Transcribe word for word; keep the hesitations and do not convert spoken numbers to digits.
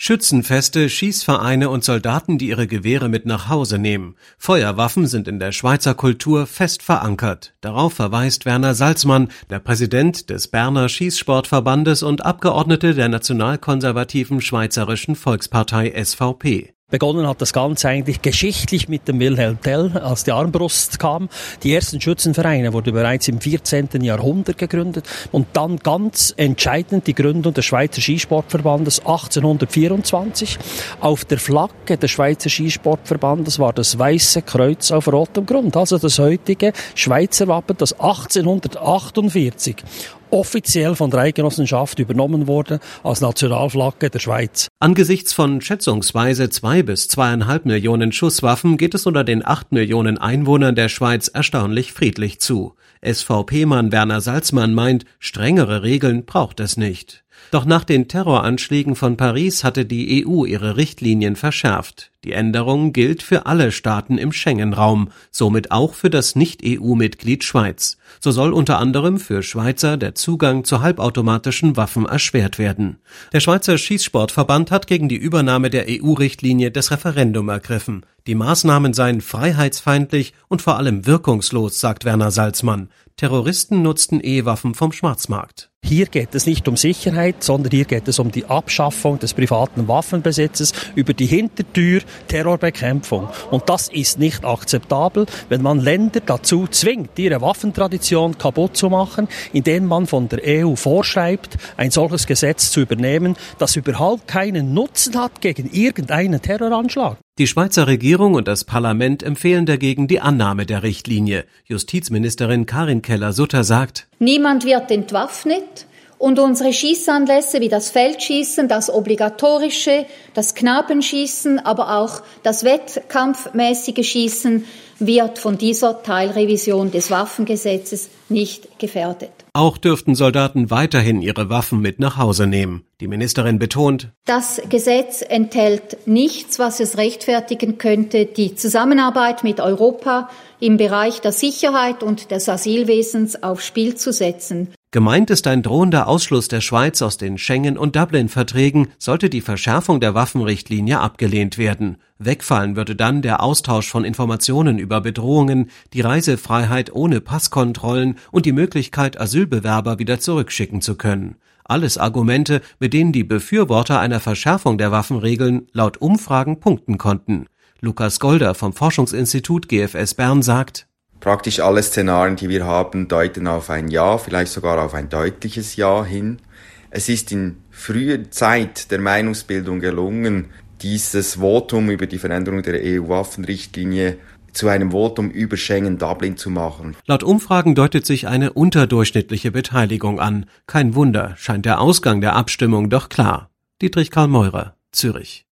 Schützenfeste, Schießvereine und Soldaten, die ihre Gewehre mit nach Hause nehmen. Feuerwaffen sind in der Schweizer Kultur fest verankert. Darauf verweist Werner Salzmann, der Präsident des Berner Schießsportverbandes und Abgeordnete der nationalkonservativen Schweizerischen Volkspartei S V P. Begonnen hat das Ganze eigentlich geschichtlich mit dem Wilhelm Tell, als die Armbrust kam. Die ersten Schützenvereine wurden bereits im vierzehnten Jahrhundert gegründet und dann ganz entscheidend die Gründung des Schweizer Skisportverbandes achtzehnhundertvierundzwanzig. Auf der Flagge des Schweizer Skisportverbandes war das Weiße Kreuz auf rotem Grund, also das heutige Schweizer Wappen, das achtzehnhundertachtundvierzig offiziell von der Eidgenossenschaft übernommen wurde als Nationalflagge der Schweiz. Angesichts von schätzungsweise zwei bis zweieinhalb Millionen Schusswaffen geht es unter den acht Millionen Einwohnern der Schweiz erstaunlich friedlich zu. S V P-Mann Werner Salzmann meint, strengere Regeln braucht es nicht. Doch nach den Terroranschlägen von Paris hatte die E U ihre Richtlinien verschärft. Die Änderung gilt für alle Staaten im Schengen-Raum, somit auch für das Nicht-E U-Mitglied Schweiz. So soll unter anderem für Schweizer der Zugang zu halbautomatischen Waffen erschwert werden. Der Schweizer Schießsportverband hat gegen die Übernahme der E U-Richtlinie das Referendum ergriffen. Die Maßnahmen seien freiheitsfeindlich und vor allem wirkungslos, sagt Werner Salzmann. Terroristen nutzten E-Waffen vom Schwarzmarkt. Hier geht es nicht um Sicherheit, sondern hier geht es um die Abschaffung des privaten Waffenbesitzes über die Hintertür, Terrorbekämpfung. Und das ist nicht akzeptabel, wenn man Länder dazu zwingt, ihre Waffentradition kaputt zu machen, indem man von der E U vorschreibt, ein solches Gesetz zu übernehmen, das überhaupt keinen Nutzen hat gegen irgendeinen Terroranschlag. Die Schweizer Regierung und das Parlament empfehlen dagegen die Annahme der Richtlinie. Justizministerin Karin Keller-Sutter sagt: Niemand wird entwaffnet und unsere Schießanlässe wie das Feldschießen, das obligatorische, das Knabenschießen, aber auch das wettkampfmäßige Schießen wird von dieser Teilrevision des Waffengesetzes nicht gefährdet. Auch dürften Soldaten weiterhin ihre Waffen mit nach Hause nehmen. Die Ministerin betont: Das Gesetz enthält nichts, was es rechtfertigen könnte, die Zusammenarbeit mit Europa im Bereich der Sicherheit und des Asylwesens aufs Spiel zu setzen. Gemeint ist ein drohender Ausschluss der Schweiz aus den Schengen- und Dublin-Verträgen, sollte die Verschärfung der Waffenrichtlinie abgelehnt werden. Wegfallen würde dann der Austausch von Informationen über Bedrohungen, die Reisefreiheit ohne Passkontrollen und die Möglichkeit, Asylbewerber wieder zurückschicken zu können. Alles Argumente, mit denen die Befürworter einer Verschärfung der Waffenregeln laut Umfragen punkten konnten. Lukas Golder vom Forschungsinstitut G F S Bern sagt: Praktisch alle Szenarien, die wir haben, deuten auf ein Ja, vielleicht sogar auf ein deutliches Ja hin. Es ist in früher Zeit der Meinungsbildung gelungen, dieses Votum über die Veränderung der E U-Waffenrichtlinie zu einem Votum über Schengen-Dublin zu machen. Laut Umfragen deutet sich eine unterdurchschnittliche Beteiligung an. Kein Wunder, scheint der Ausgang der Abstimmung doch klar. Dietrich Karl Meurer, Zürich.